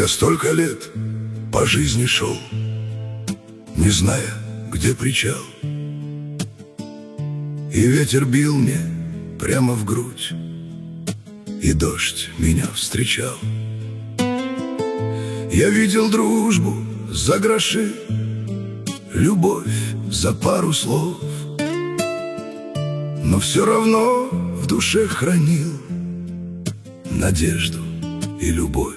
столько лет по жизни шел, не зная, где причал. И ветер бил мне прямо в грудь, и дождь меня встречал. Я видел дружбу за гроши, любовь за пару слов, но все равно в душе хранил надежду и любовь.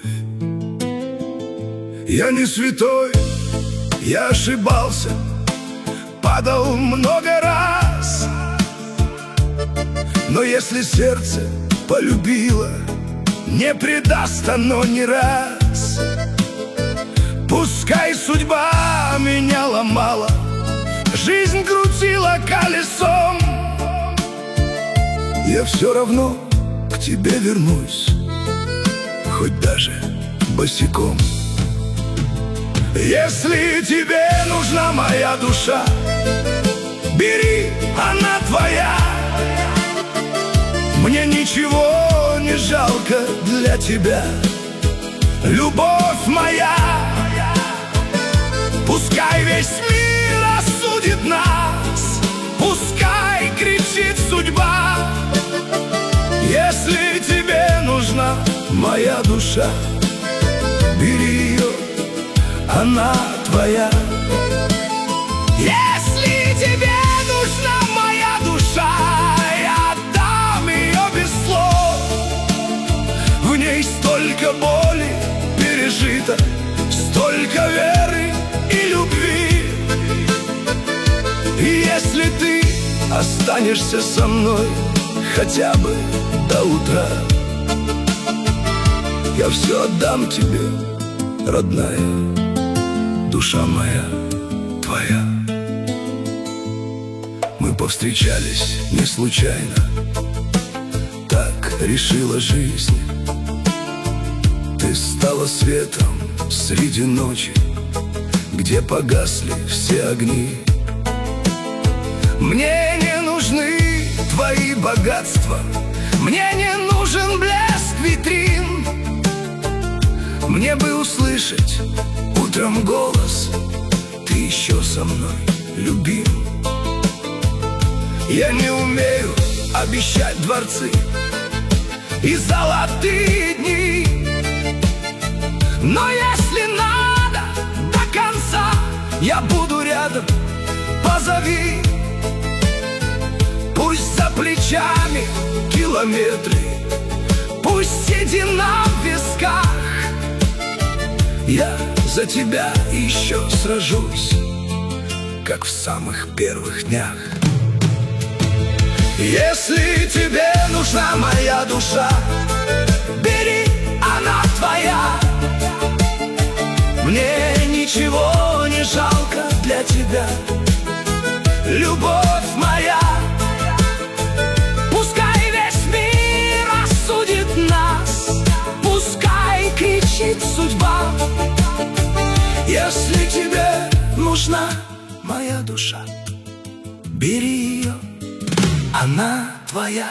Я не святой, я ошибался, падал много раз, но если сердце полюбило, не предаст оно ни раз. Пускай судьба меня ломала, жизнь крутила колесом, я все равно к тебе вернусь, хоть даже босиком. Если тебе нужна моя душа, бери, она твоя. Мне ничего не жалко для тебя, любовь моя. Пускай весь мир осудит нас, пускай кричит судьба. Если тебе нужна моя душа, бери ее, она твоя. Если тебе нужна моя душа, я отдам ее без слов. В ней столько боли пережито, столько веры и любви. И если ты останешься со мной хотя бы до утра, я все отдам тебе, родная, душа моя твоя. Мы повстречались не случайно, так решила жизнь. Ты стала светом среди ночи, где погасли все огни. Мне не нужны твои богатства, мне не нужен блеск витрин. Мне бы услышать утром голос: ты еще со мной, любим. Я не умею обещать дворцы и золотые дни, но если надо до конца, я буду рядом, позови. Пусть за плечами километры, пусть седина в висках, я за тебя еще сражусь, как в самых первых днях. Если тебе нужна моя душа, бери, она твоя. Мне ничего не жалко для тебя, любовь моя. Пускай весь мир осудит нас, пускай кричит судьба. Если тебе нужна моя душа, бери ее, она твоя.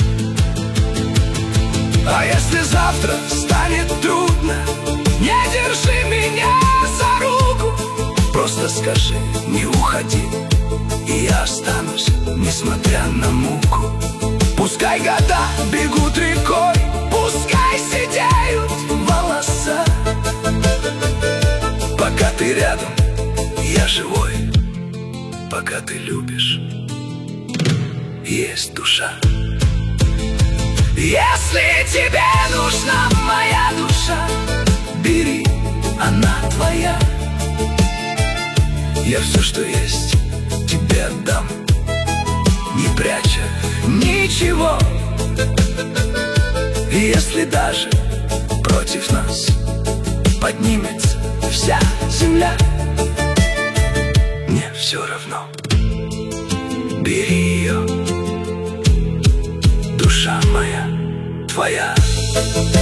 А если завтра станет трудно, не держи меня за руку, просто скажи: не уходи, и я останусь, несмотря на муку. Пускай года бегут рекой, пускай сидеют волоса, пока ты рядом, я живой, пока ты любишь, есть душа. Если тебе нужна моя душа, бери, она твоя. Я все, что есть, тебе отдам, не пряча ничего. И если даже против нас поднимется вся земля, мне все равно, бери ее, душа моя твоя.